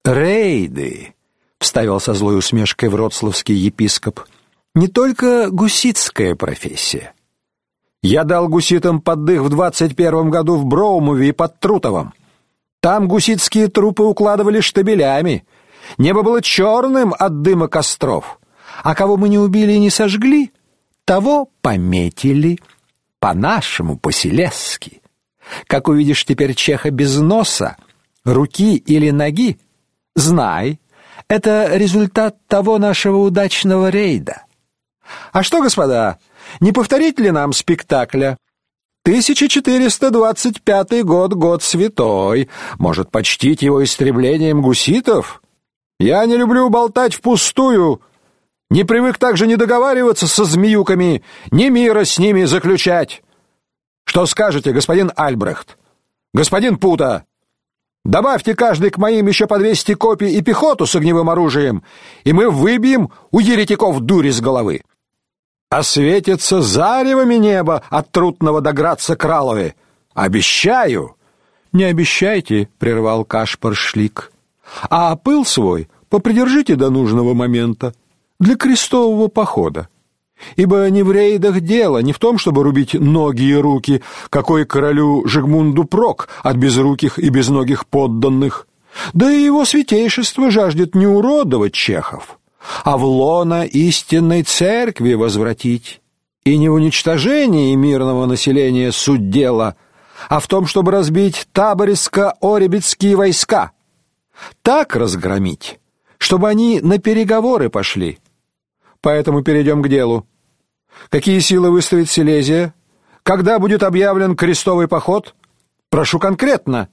«Рейды», — вставил со злой усмешкой вроцлавский епископ, — «не только гуситская профессия. Я дал гуситам поддых в 21 году в Броумове и под Трутовом. Там гуситские трупы укладывали штабелями. Небо было черным от дыма костров. А кого мы не убили и не сожгли, того пометили. По-нашему, по-селезски. Как увидишь теперь чеха без носа, руки или ноги, знай, это результат того нашего удачного рейда. А что, господа, не повторить ли нам спектакля? 1425 год, год святой. Может, почтить его истреблением гуситов? Я не люблю болтать впустую. Не привык также не договариваться со змеюками, ни мира с ними заключать. Что скажете, господин Альбрехт? Господин Пута? Добавьте каждый к моим еще по 200 копий и пехоту с огневым оружием, и мы выбьем у еретиков дурь из головы. Осветится заревами небо от Трутного до Граца-Кралове. Обещаю. Не обещайте, прервал Кашпар-Шлик. А пыл свой попридержите до нужного момента для крестового похода. Ибо не в рейдах дело, не в том, чтобы рубить ноги и руки, какой королю Жигмунду прок от безруких и безногих подданных. Да и его святейшество жаждет не уродовать чехов, а в лоно истинной церкви возвратить. И не в уничтожении мирного населения суть дела, а в том, чтобы разбить табористско-оребецкие войска. Так разгромить, чтобы они на переговоры пошли. Поэтому перейдем к делу. Какие силы выставит Силезия? Когда будет объявлен крестовый поход? Прошу конкретно.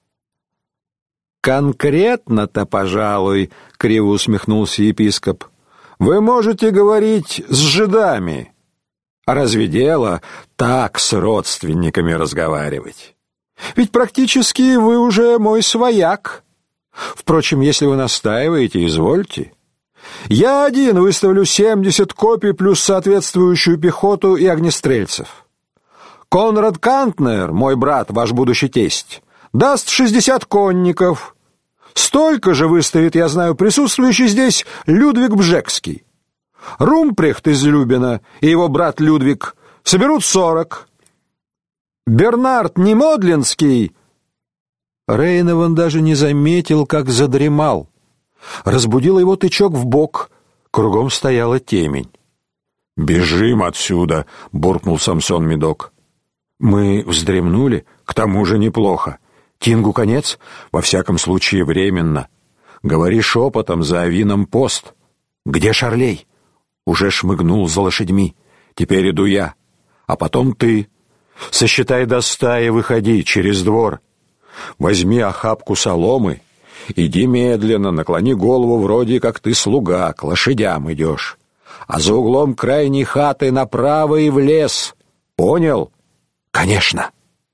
Конкретно-то, пожалуй, криво усмехнулся епископ. Вы можете говорить с жидами. А разве дело так с родственниками разговаривать? Ведь практически вы уже мой свояк. Впрочем, если вы настаиваете, извольте. Я один выставлю 70 копий плюс соответствующую пехоту и огнестрельцев. Конрад Кантнер, мой брат, ваш будущий тесть, даст 60 конников. Столько же выставит, я знаю, присутствующий здесь Людвиг Бжекский. Румпрехт из Любина и его брат Людвиг соберут 40. Бернард Немодлинский... Рейнован даже не заметил, как задремал. Разбудил его тычок в бок. Кругом стояла темень. «Бежим отсюда!» — буркнул Самсон Медок. «Мы вздремнули, к тому же неплохо. Тингу конец, во всяком случае временно. Говори шепотом, за авином пост. Где Шарлей?» «Уже шмыгнул за лошадьми. Теперь иду я. А потом ты. Сосчитай до 100 и выходи через двор. Возьми охапку соломы. Иди медленно, наклони голову, вроде как ты слуга, к лошадям идешь. А за углом крайней хаты направо и в лес. Понял?» «Конечно».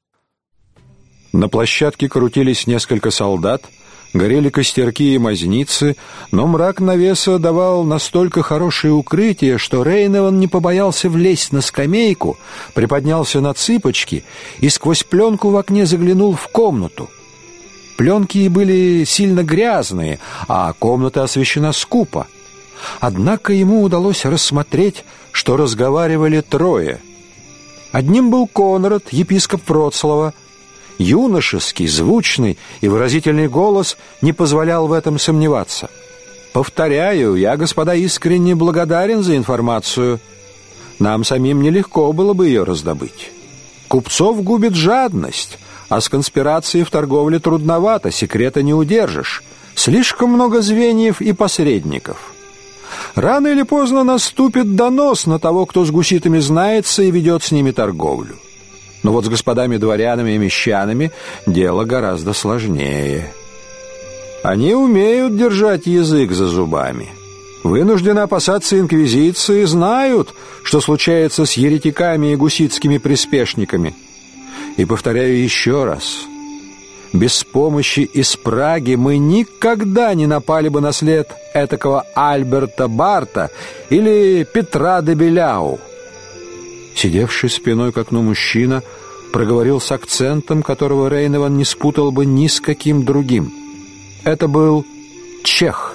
На площадке крутились несколько солдат, горели костерки и мазницы, но мрак навеса давал настолько хорошее укрытие, что Рейнован не побоялся влезть на скамейку, приподнялся на цыпочки и сквозь пленку в окне заглянул в комнату. Пленки были сильно грязные, а комната освещена скупо. Однако ему удалось рассмотреть, что разговаривали трое. Одним был Конрад, епископ Вроцлава. Юношеский, звучный и выразительный голос не позволял в этом сомневаться. «Повторяю, я, господа, искренне благодарен за информацию. Нам самим нелегко было бы ее раздобыть. Купцов губит жадность, а с конспирацией в торговле трудновато, секрета не удержишь. Слишком много звеньев и посредников. Рано или поздно наступит донос на того, кто с гуситами знается и ведет с ними торговлю. Но вот с господами-дворянами и мещанами дело гораздо сложнее. Они умеют держать язык за зубами. Вынуждены опасаться инквизиции, знают, что случается с еретиками и гуситскими приспешниками. И повторяю еще раз, без помощи из Праги мы никогда не напали бы на след этакого Альберта Барта или Петра де Беляу. Сидевший спиной к окну мужчина проговорил с акцентом, которого Рейнован не спутал бы ни с каким другим. Это был чех.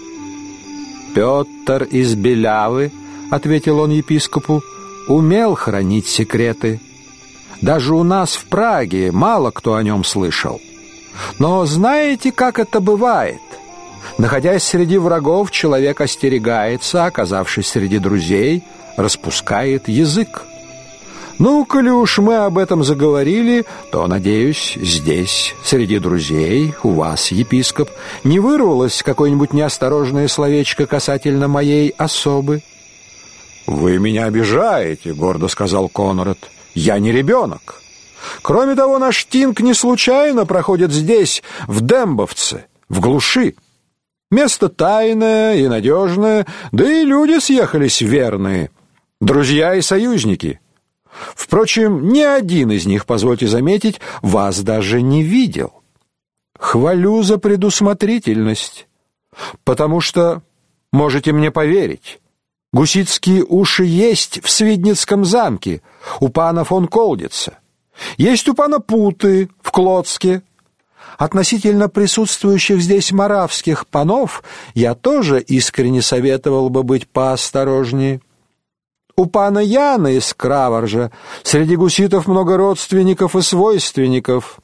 Петр из Белявы, ответил он епископу, умел хранить секреты. Даже у нас в Праге мало кто о нем слышал. Но знаете, как это бывает? Находясь среди врагов, человек остерегается, оказавшись среди друзей, распускает язык. Ну, коли уж мы об этом заговорили, то, надеюсь, здесь, среди друзей, у вас, епископ, не вырвалось какое-нибудь неосторожное словечко касательно моей особы? «Вы меня обижаете», — гордо сказал Конрад. «Я не ребенок. Кроме того, наш тинг не случайно проходит здесь, в Дембовце, в глуши. Место тайное и надежное, да и люди съехались верные, друзья и союзники. Впрочем, ни один из них, позвольте заметить, вас даже не видел. Хвалю за предусмотрительность, потому что, можете мне поверить, гусицкие уши есть в Свидницком замке у пана фон Колдица, есть у пана Путы в Клодске. Относительно присутствующих здесь моравских панов я тоже искренне советовал бы быть поосторожнее. У пана Яна из Краворжа среди гуситов много родственников и свойственников.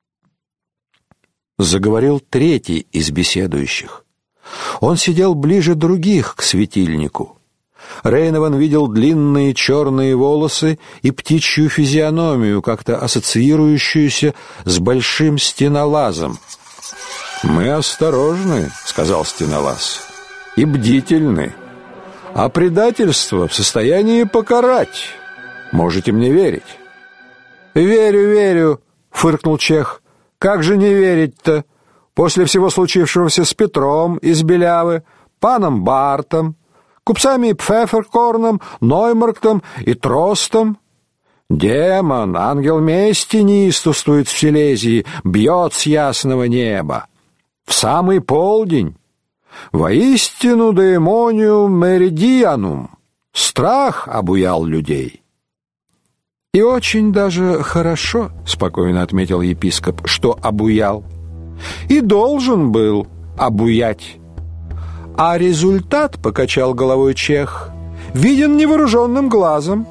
Заговорил третий из беседующих. Он сидел ближе других к светильнику. Рейнован видел длинные черные волосы и птичью физиономию, как-то ассоциирующуюся с большим стенолазом. «Мы осторожны», — сказал стенолаз, — «и бдительны, а предательство в состоянии покарать. Можете мне верить». «Верю, верю», — фыркнул чех. «Как же не верить-то? После всего случившегося с Петром из Белявы, паном Бартом, купцами Пфефферкорном, Ноймарктом и Тростом. Демон, ангел мести неистовствует в Силезии, бьет с ясного неба. В самый полдень. Воистину демониум меридианум. Страх обуял людей». «И очень даже хорошо, — спокойно отметил епископ, — что обуял. И должен был обуять. А результат, — покачал головой чех, — виден невооруженным глазом.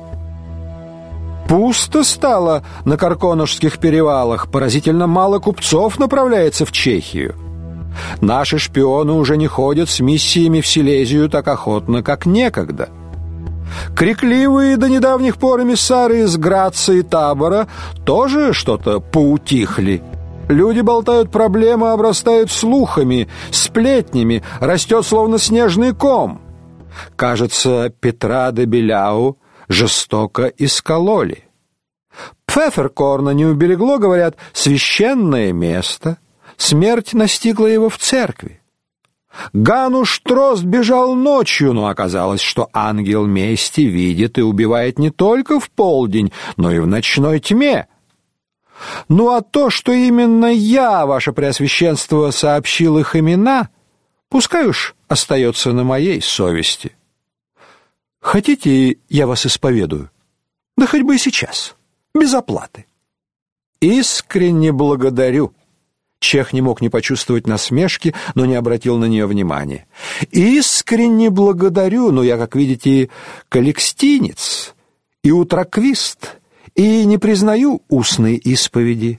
Пусто стало на Карконушских перевалах, поразительно мало купцов направляется в Чехию. Наши шпионы уже не ходят с миссиями в Силезию так охотно, как некогда. Крикливые до недавних пор эмиссары из Граца и Табора тоже что-то поутихли. Люди болтают проблемы, обрастают слухами, сплетнями, растет словно снежный ком. Кажется, Петра де Беляу жестоко искололи. Пфефферкорна не уберегло, говорят, священное место. Смерть настигла его в церкви. Гануш Трост бежал ночью, но оказалось, что ангел мести видит и убивает не только в полдень, но и в ночной тьме. Ну а то, что именно я, ваше преосвященство, сообщил их имена, пускай уж остается на моей совести. Хотите, я вас исповедую? Да хоть бы и сейчас, без оплаты. Искренне благодарю. Чех не мог не почувствовать насмешки, но не обратил на нее внимания. Искренне благодарю, но я, как видите, каликстинец и утраквист, и не признаю устной исповеди.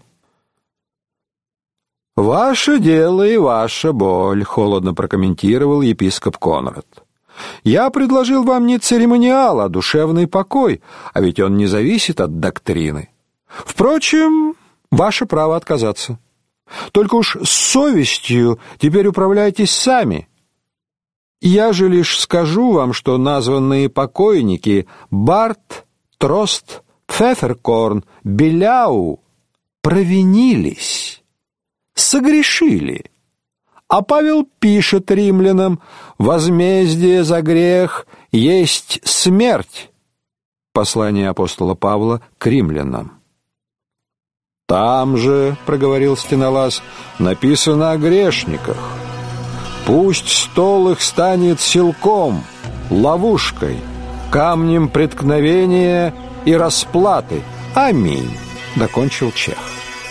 «Ваше дело и ваша боль», — холодно прокомментировал епископ Конрад. «Я предложил вам не церемониал, а душевный покой, а ведь он не зависит от доктрины. Впрочем, ваше право отказаться. Только уж с совестью теперь управляйтесь сами. Я же лишь скажу вам, что названные покойники Барт, Трост, Пфефферкорн, Беляу провинились, согрешили. А Павел пишет римлянам: возмездие за грех есть смерть. Послание апостола Павла к римлянам. Там же, проговорил стенолаз, написано о грешниках. Пусть стол их станет силком, ловушкой, камнем преткновения и расплаты. Аминь, докончил чех.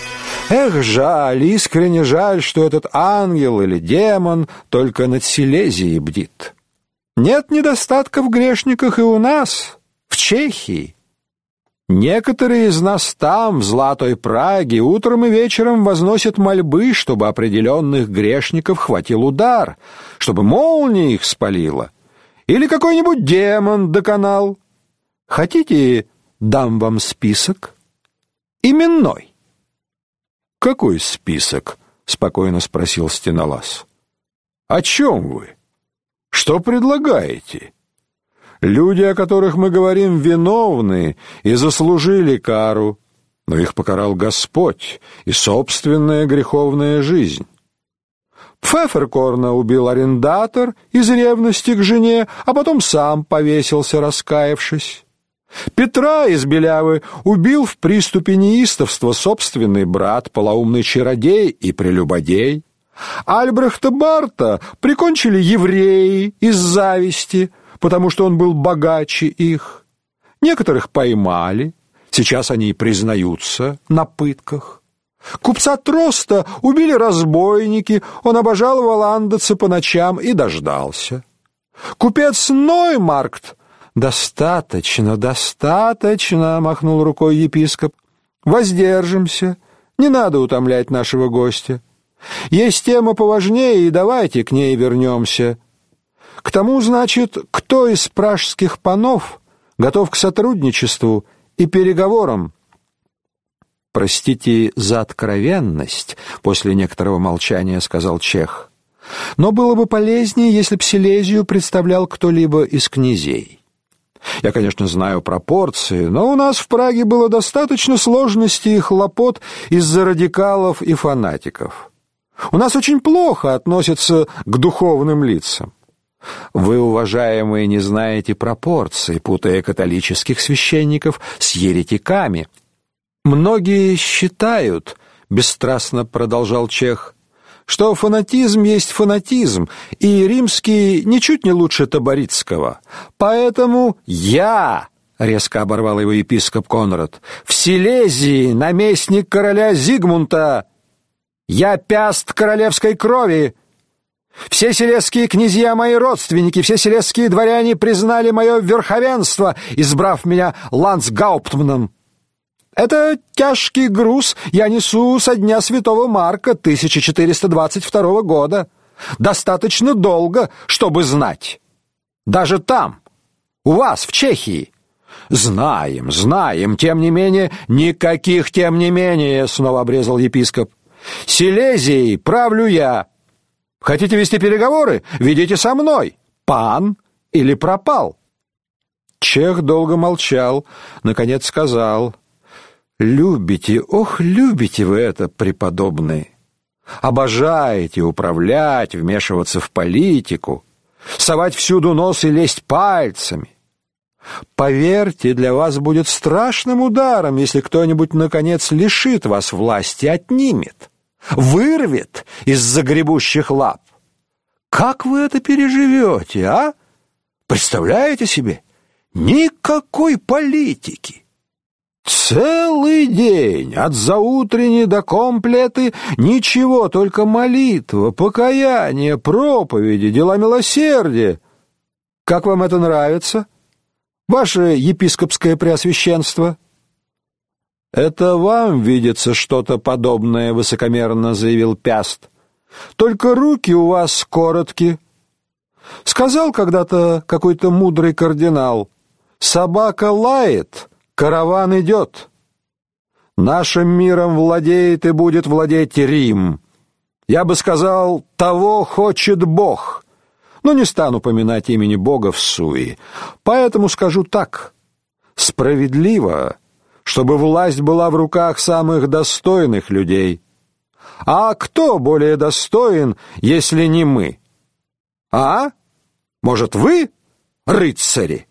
Эх, жаль, искренне жаль, что этот ангел или демон только над Силезией бдит. Нет недостатка в грешниках и у нас, в Чехии. Некоторые из нас там, в Златой Праге, утром и вечером возносят мольбы, чтобы определенных грешников хватил удар, чтобы молния их спалила, или какой-нибудь демон доконал. Хотите, дам вам список? Именной. «Какой список?» — спокойно спросил Стенолаз. «О чем вы? Что предлагаете? Люди, о которых мы говорим, виновны и заслужили кару, но их покарал Господь и собственная греховная жизнь. Пфефферкорна убил арендатор из ревности к жене, а потом сам повесился, раскаявшись. Петра из Белявы убил в приступе неистовства собственный брат, полоумный чародей и прелюбодей. Альбрехта Барта прикончили евреи из зависти, потому что он был богаче их. Некоторых поймали, сейчас они и признаются на пытках. Купца Троста убили разбойники, он обожал валандаться по ночам и дождался. Купец Ноймаркт... «Достаточно, достаточно», — махнул рукой епископ. «Воздержимся, не надо утомлять нашего гостя. Есть тема поважнее, и давайте к ней вернемся. К тому, значит, кто из пражских панов готов к сотрудничеству и переговорам?» «Простите за откровенность», — после некоторого молчания сказал чех. «Но было бы полезнее, если б Силезию представлял кто-либо из князей. Я, конечно, знаю пропорции, но у нас в Праге было достаточно сложностей и хлопот из-за радикалов и фанатиков. У нас очень плохо относятся к духовным лицам. Вы, уважаемые, не знаете пропорций, путая католических священников с еретиками. Многие считают, бесстрастно продолжал чех, что фанатизм есть фанатизм, и римский ничуть не лучше таборитского. Поэтому я, резко оборвал его епископ Конрад, в Силезии наместник короля Зигмунта. Я пяст королевской крови. Все силезские князья мои родственники, все силезские дворяне признали мое верховенство, избрав меня ландсгауптманом. Это тяжкий груз я несу со дня Святого Марка 1422 года. Достаточно долго, чтобы знать. Даже там, у вас, в Чехии. Знаем, знаем, тем не менее, никаких тем не менее, снова обрезал епископ. Силезией правлю я. Хотите вести переговоры? Ведите со мной. Пан или пропал. Чех долго молчал, наконец сказал: «Любите, ох, любите вы это, преподобные! Обожаете управлять, вмешиваться в политику, совать всюду нос и лезть пальцами. Поверьте, для вас будет страшным ударом, если кто-нибудь, наконец, лишит вас власти, отнимет, вырвет из загребущих лап. Как вы это переживете, а? Представляете себе? Никакой политики! Целый день, от заутрени до комплеты, ничего, только молитва, покаяние, проповеди, дела милосердия. Как вам это нравится, ваше епископское преосвященство?» «Это вам видится что-то подобное», — высокомерно заявил Пяст. «Только руки у вас короткие. Сказал когда-то какой-то мудрый кардинал: собака лает, караван идет. Нашим миром владеет и будет владеть Рим. Я бы сказал, того хочет Бог. Но не стану поминать имени Бога в суе. Поэтому скажу так: справедливо, чтобы власть была в руках самых достойных людей. А кто более достоин, если не мы? А? Может, вы, рыцари?»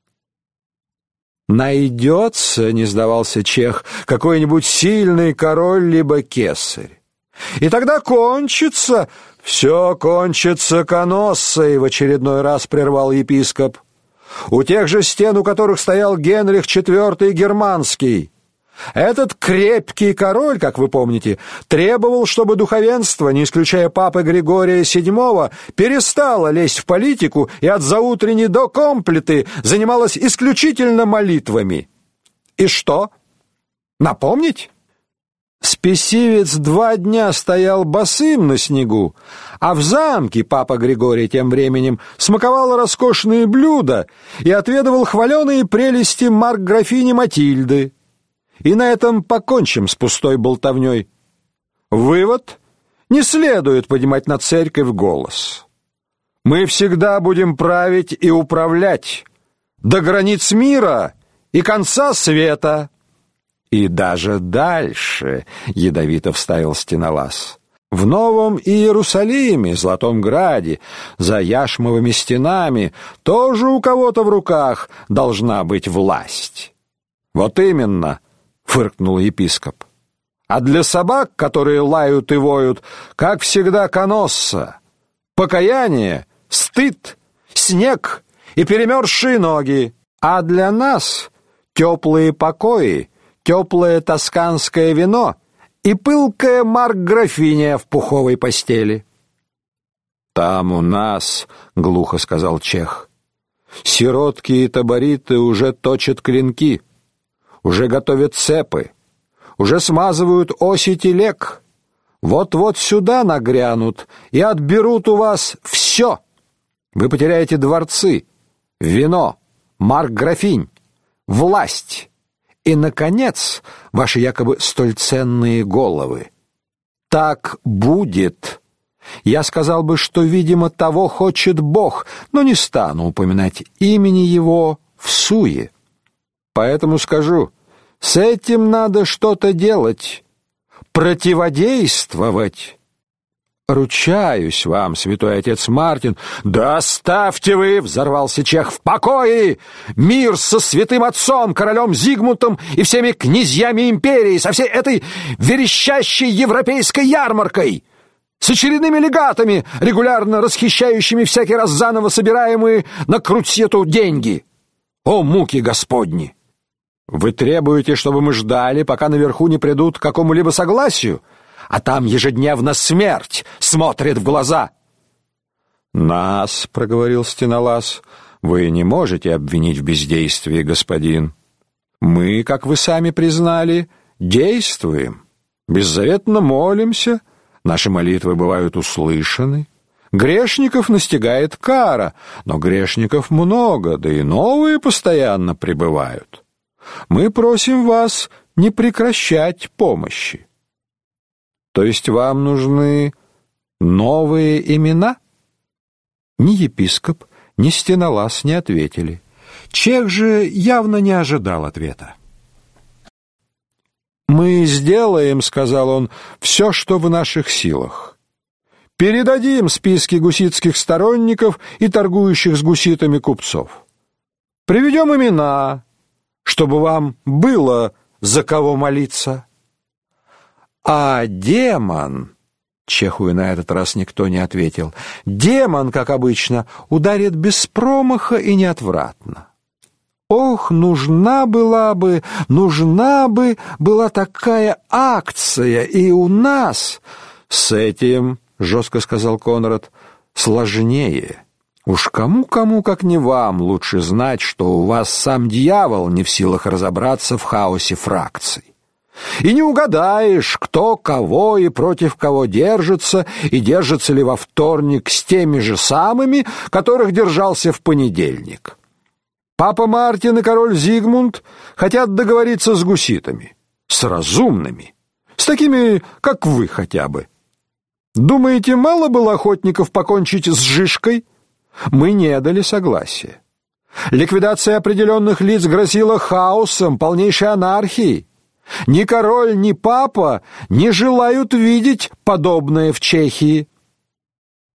«Найдется, — не сдавался чех, — какой-нибудь сильный король либо кесарь. И тогда кончится, все кончится коноссой», — в очередной раз прервал епископ. «У тех же стен, у которых стоял Генрих IV Германский. Этот крепкий король, как вы помните, требовал, чтобы духовенство, не исключая папы Григория VII, перестало лезть в политику и от заутренней до комплеты занималось исключительно молитвами. И что? Напомнить? Спесивец 2 дня стоял босым на снегу, а в замке папа Григорий тем временем смаковал роскошные блюда и отведывал хваленые прелести марк-графини Матильды. И на этом покончим с пустой болтовней. Вывод: не следует поднимать на церковь голос. Мы всегда будем править и управлять до границ мира и конца света. И даже дальше, ядовито вставил Стенолаз. В Новом Иерусалиме, Золотом Граде, за яшмовыми стенами тоже у кого-то в руках должна быть власть. Вот именно, фыркнул епископ. А для собак, которые лают и воют, как всегда, каносса. Покаяние, стыд, снег и перемерзшие ноги. А для нас теплые покои, теплое тосканское вино и пылкая марк-графиня в пуховой постели. Там у нас, глухо сказал чех, сиротки и табориты уже точат клинки, уже готовят цепы, уже смазывают оси телег. Вот-вот сюда нагрянут и отберут у вас все. Вы потеряете дворцы, вино, марк-графинь, власть и, наконец, ваши якобы столь ценные головы. Так будет. Я сказал бы, что, видимо, того хочет Бог, но не стану упоминать имени его всуе. Поэтому скажу, с этим надо что-то делать, противодействовать. Ручаюсь вам, святой отец Мартин. Да оставьте вы, взорвался чех, в покое! Мир со святым отцом, королем Зигмунтом и всеми князьями империи, со всей этой верещащей европейской ярмаркой, с очередными легатами, регулярно расхищающими всякий раз заново собираемые на крутьету деньги. О, муки Господни! Вы требуете, чтобы мы ждали, пока наверху не придут к какому-либо согласию? А там ежедневно смерть смотрит в глаза. Нас, проговорил Стенолаз, вы не можете обвинить в бездействии, господин. Мы, как вы сами признали, действуем, беззаветно молимся, наши молитвы бывают услышаны. Грешников настигает кара, но грешников много, да и новые постоянно прибывают. Мы просим вас не прекращать помощи. То есть вам нужны новые имена? Ни епископ, ни Стенолаз не ответили. Чех же явно не ожидал ответа. «Мы сделаем, — сказал он, — все, что в наших силах. Передадим списки гуситских сторонников и торгующих с гуситами купцов. Приведем имена, чтобы вам было за кого молиться. А демон, чеху и на этот раз никто не ответил, демон, как обычно, ударит без промаха и неотвратно. Ох, нужна была такая акция и у нас. С этим, жестко сказал Конрад, сложнее. Уж кому-кому, как не вам, лучше знать, что у вас сам дьявол не в силах разобраться в хаосе фракций. И не угадаешь, кто кого и против кого держится, и держится ли во вторник с теми же самыми, которых держался в понедельник. Папа Мартин и король Зигмунд хотят договориться с гуситами, с разумными, с такими, как вы хотя бы. Думаете, мало было охотников покончить с Жишкой? Мы не дали согласия. Ликвидация определенных лиц грозила хаосом, полнейшей анархией. Ни король, ни папа не желают видеть подобное в Чехии.